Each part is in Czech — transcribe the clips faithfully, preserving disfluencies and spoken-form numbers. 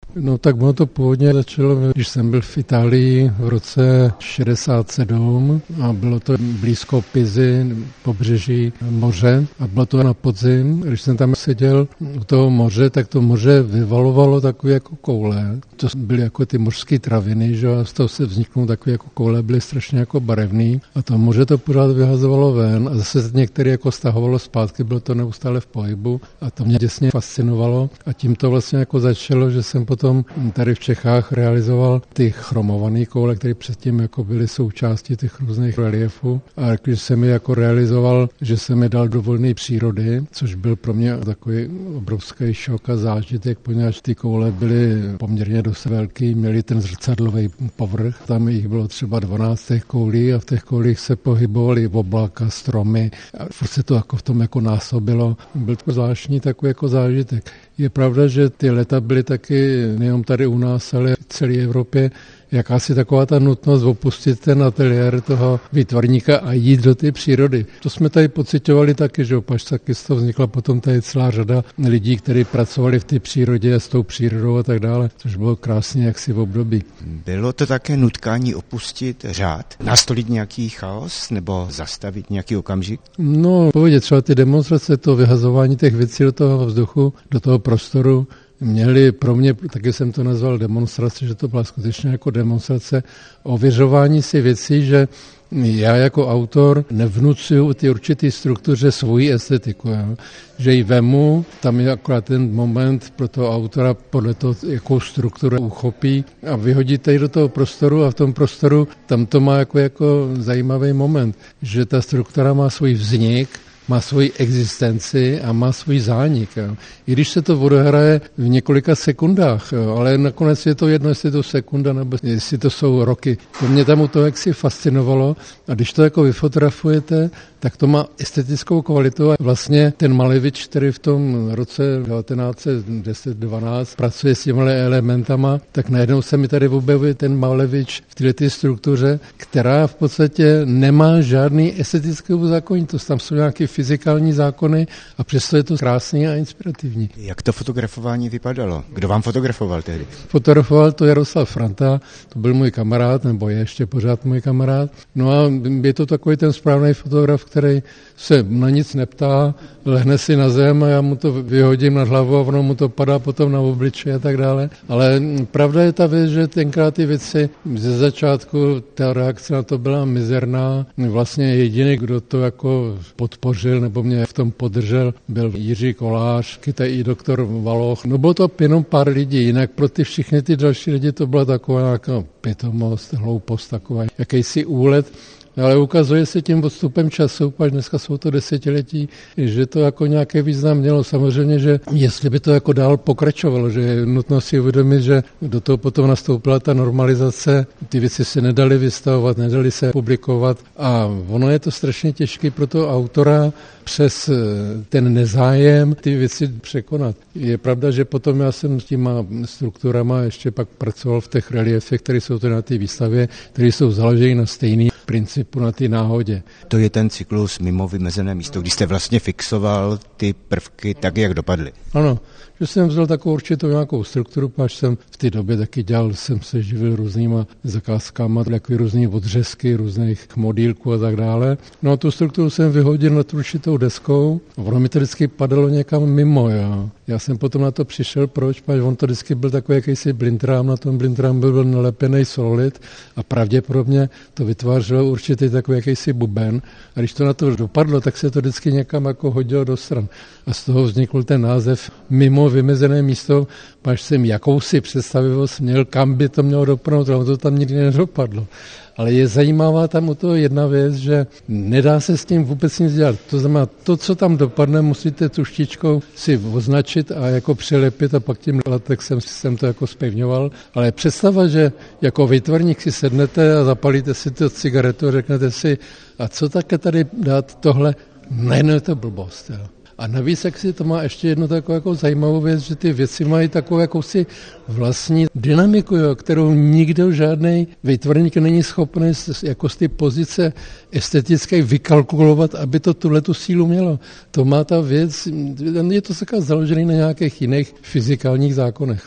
No tak ono to původně začalo, když jsem byl v Itálii v roce šedesát sedm a bylo to blízko Pizy, pobřeží moře a bylo to na podzim. Když jsem tam seděl u toho moře, tak to moře vyvalovalo takové jako koule. To byly jako ty mořské traviny, že a z toho se vzniknou takové jako koule, byly strašně jako barevný a to moře to pořád vyhazovalo ven a zase některé jako stahovalo zpátky, bylo to neustále v pohybu a to mě děsně fascinovalo a tím to vlastně jako začalo, že jsem potom tady v Čechách realizoval ty chromované koule, které předtím jako byly součástí těch různých reliefů a když jsem je jako realizoval, že jsem je dal do volné přírody, což byl pro mě takový obrovský šok a zážitek, poněvadž ty koule byly poměrně dost velký, měli ten zrcadlový povrch, tam jich bylo třeba dvanáct těch koulí a v těch koulích se pohybovaly oblaka, stromy a furt se to jako v tom jako násobilo. Byl to zvláštní takový jako zážitek. Je pravda, že ty leta byly taky nejenom tady u nás, ale v celé Evropě jakási taková ta nutnost opustit ten ateliér toho výtvarníka a jít do té přírody. To jsme tady pociťovali taky, že opač taky z toho vznikla potom tady celá řada lidí, kteří pracovali v té přírodě s tou přírodou a tak dále, což bylo krásně jaksi v období. Bylo to také nutkání opustit řád, nastolit nějaký chaos nebo zastavit nějaký okamžik? No, povědět, třeba ty demonstrace, to vyhazování těch věcí do toho vzduchu, do toho prostoru, měli pro mě, taky jsem to nazval demonstrace, že to byla skutečně jako demonstrace, ověřování si věcí, že já jako autor nevnucuju ty určitý struktuře svoji estetiku, jo. Že ji vemu, tam je akorát ten moment pro toho autora podle toho, jakou strukturu uchopí a vyhodíte ji do toho prostoru a v tom prostoru tam to má jako, jako zajímavý moment, že ta struktura má svůj vznik, má svoji existenci a má svůj zánik. Jo. I když se to odehraje v několika sekundách, jo, ale nakonec je to jedno, jestli to sekunda nebo jestli to jsou roky. To mě tam u toho jaksi fascinovalo a když to jako vyfotografujete, tak to má estetickou kvalitu a vlastně ten Malevič, který v tom roce devatenáct set deset dvanáct pracuje s těmi elementama, tak najednou se mi tady objevuje ten Malevič v této struktuře, která v podstatě nemá žádný estetickou zákonitost. Tam jsou nějaké fyzikální zákony a přesto je to krásný a inspirativní. Jak to fotografování vypadalo? Kdo vám fotografoval tehdy? Fotografoval to Jaroslav Franta, to byl můj kamarád, nebo je ještě pořád můj kamarád. No a je to takový ten správný fotograf, který se na nic neptá, lehne si na zem a já mu to vyhodím nad hlavu a ono mu to padá potom na obličej a tak dále. Ale pravda je ta věc, že tenkrát ty věci ze začátku, ta reakce na to byla mizerná. Vlastně jediný, kdo to jako podpořil nebo mě v tom podržel, byl Jiří Kolář, kytaj i doktor Valoch. No bylo to jenom pár lidí, jinak pro ty všechny ty další lidi to byla taková nějaká pitomost, hloupost, taková jakýsi úlet. Ale ukazuje se tím odstupem času, až dneska jsou to desetiletí, že to jako nějaký význam mělo. Samozřejmě, že jestli by to jako dál pokračovalo, že je nutno si uvědomit, že do toho potom nastoupila ta normalizace, ty věci se nedaly vystavovat, nedaly se publikovat a ono je to strašně těžké pro toho autora přes ten nezájem ty věci překonat. Je pravda, že potom já jsem s těma strukturama ještě pak pracoval v těch reliefech, které jsou tady na té výstavě, které jsou založeny na stejný principu, na té náhodě. To je ten cyklus mimo vymezené místo, kdy jste vlastně fixoval ty prvky tak, jak dopadly. Ano, že jsem vzal takovou určitou nějakou strukturu, páč jsem v té době taky dělal, jsem se živil různýma zakázkama, takový různý odřezky, různých modílků a tak dále. No a tu strukturu jsem vyhodil na tu určitou deskou a ono mi to vždycky padalo někam mimo. Jo. Já jsem potom na to přišel, proč, páč on to vždycky byl takový jakýsi blintrám, na tom blintrámu byl nalepený solit a pravděpodobně to vytvářelo určitý takový jakýsi buben a když to na to dopadlo, tak se to vždycky někam jako hodilo do stran. A z toho vznikl ten název mimo vymezené místo, páč jsem jakousi představivost měl, kam by to mělo dopadnout, ale to tam nikdy nedopadlo. Ale je zajímavá tam u toho jedna věc, že nedá se s tím vůbec nic dělat. To znamená, to, co tam dopadne, musíte tuštičkou si označit a jako přilepit a pak tím latexem jsem to jako zpevňoval. Ale představa, že jako výtvarník si sednete a zapalíte si tu cigaretu a řeknete si, a co také tady dát tohle, najednou je to blbost. Jo. A navíc, jak si to má ještě jednu takovou jako zajímavou věc, že ty věci mají takovou jakousi vlastní dynamiku, jo, kterou nikdo žádný výtvarník není schopný jako z té pozice estetické vykalkulovat, aby to tuhletu sílu mělo. To má ta věc, je to taková založený na nějakých jiných fyzikálních zákonech. No.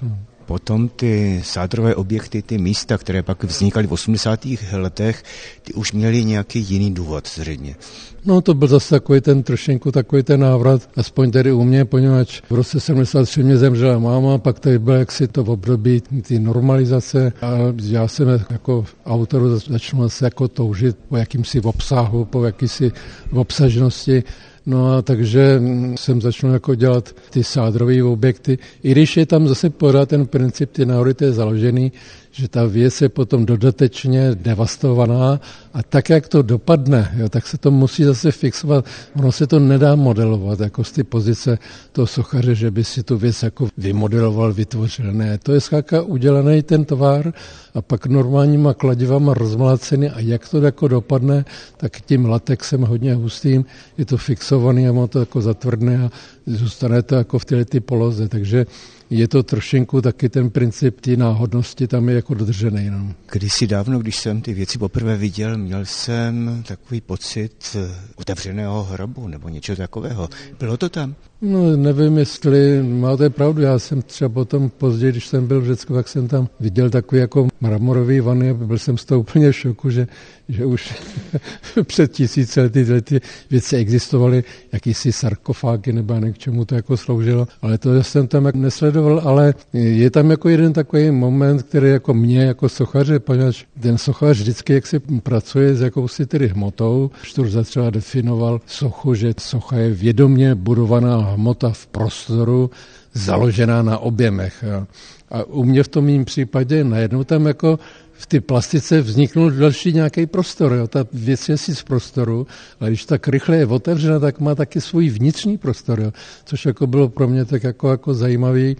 Potom ty sádrové objekty, ty místa, které pak vznikaly v osmdesátých letech, ty už měly nějaký jiný důvod zřejmě. No to byl zase takový ten trošinku takový ten návrat, aspoň tedy u mě, poněvadž v roce sedmdesát tři mě zemřela máma, pak tady bylo jaksi to v období ty normalizace a já jsem jako autor začal se jako toužit po jakýmsi obsahu, po jakýsi obsažnosti. No a takže jsem začal jako dělat ty sádrové objekty, i když je tam zase pořád ten princip, ty náhody, to je založený, že ta věc je potom dodatečně devastovaná a tak, jak to dopadne, jo, tak se to musí zase fixovat. Ono se to nedá modelovat jako z ty pozice toho sochaře, že by si tu věc jako vymodeloval, vytvořil. Ne, to je zkrátka udělaný ten tvar a pak normálníma kladivama rozmlácený a jak to jako dopadne, tak tím latexem hodně hustým je to fixovaný a má to jako zatvrdné a zůstane to jako v této poloze. Takže je to trošinku taky ten princip té náhodnosti tam je jako dodržený. No. Kdysi dávno, když jsem ty věci poprvé viděl, měl jsem takový pocit otevřeného hrobu nebo něčeho takového. Bylo to tam? No nevím, jestli máte pravdu. Já jsem třeba potom později, když jsem byl v Řecku, tak jsem tam viděl takový jako mramorový vany a byl jsem z toho úplně v šoku, že, že už před tisíce lety ty věci existovaly, jakýsi sarkofágy nebo k čemu to jako sloužilo. Ale to jsem tam jako nesledoval, ale je tam jako jeden takový moment, který jako mě jako sochaře, poněvadž ten sochař vždycky jak si pracuje s jakousi tedy hmotou. Šturza třeba definoval sochu, že socha je vědomě budovaná hmota v prostoru, založená na objemech. Jo. A u mě v tom mým případě najednou tam jako v té plastice vzniknul další nějaký prostor. Jo. Ta věc je si z prostoru, ale když tak rychle je otevřena, tak má taky svůj vnitřní prostor, jo. Což jako bylo pro mě tak jako, jako zajímavý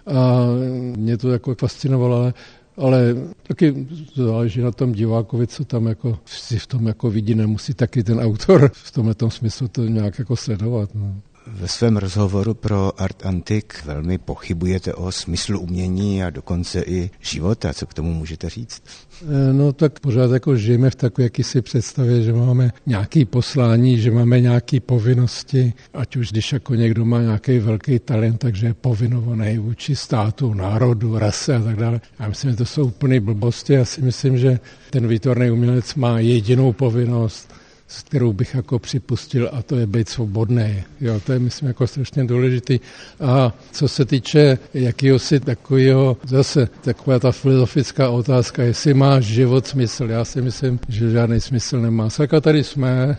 a mě to jako fascinovalo, ale ale taky záleží na tom divákovi, co tam jako si v tom jako vidí, nemusí taky ten autor v tomhle smyslu to nějak jako sledovat. No. Ve svém rozhovoru pro Art Antique velmi pochybujete o smyslu umění a dokonce i života. Co k tomu můžete říct? No tak pořád jako žijeme v takové jakýsi představě, že máme nějaké poslání, že máme nějaké povinnosti, ať už když jako někdo má nějaký velký talent, takže je povinovaný vůči státu, národu, rase a tak dále. Já myslím, že to jsou úplné blbosti. Já si myslím, že ten výtvarný umělec má jedinou povinnost, s kterou bych jako připustil, a to je být svobodný. Jo, to je, myslím, jako strašně důležitý. A co se týče jakýhosi takového, zase taková ta filozofická otázka, jestli má život smysl. Já si myslím, že žádný smysl nemá. Saka tady jsme,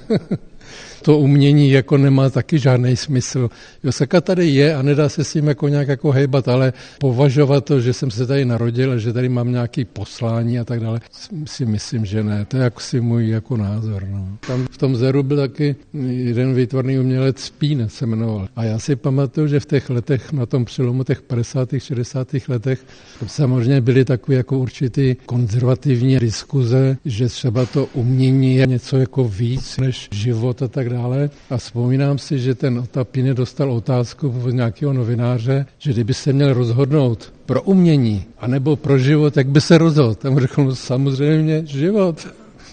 to umění jako nemá taky žádný smysl. Jo, saka tady je a nedá se s tím jako nějak jako hejbat, ale považovat to, že jsem se tady narodil a že tady mám nějaký poslání a tak dále, si myslím, že ne. To je jako si můj jako názor. No. Tam v tom Zeru byl taky jeden výtvarný umělec Spín se jmenoval. A já si pamatuju, že v těch letech, na tom přelomu těch padesátých šedesátých letech, samozřejmě byly takové jako určitý konzervativní diskuze, že třeba to umění je něco jako víc než život a tak dále. A vzpomínám si, že ten Otapíny dostal otázku od nějakého novináře, že kdyby se měl rozhodnout pro umění anebo pro život, jak by se rozhodl. Tam řekl, no, samozřejmě život.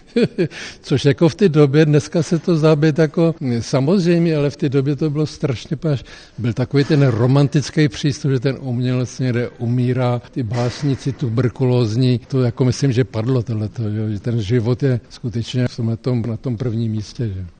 Což jako v té době, dneska se to zdá být jako samozřejmě, ale v té době to bylo strašně, páš, byl takový ten romantický přístup, že ten umělec někde umírá, ty básníci tuberkulózní, to jako myslím, že padlo tohleto, že ten život je skutečně v tomhletom, na tom prvním místě. Že?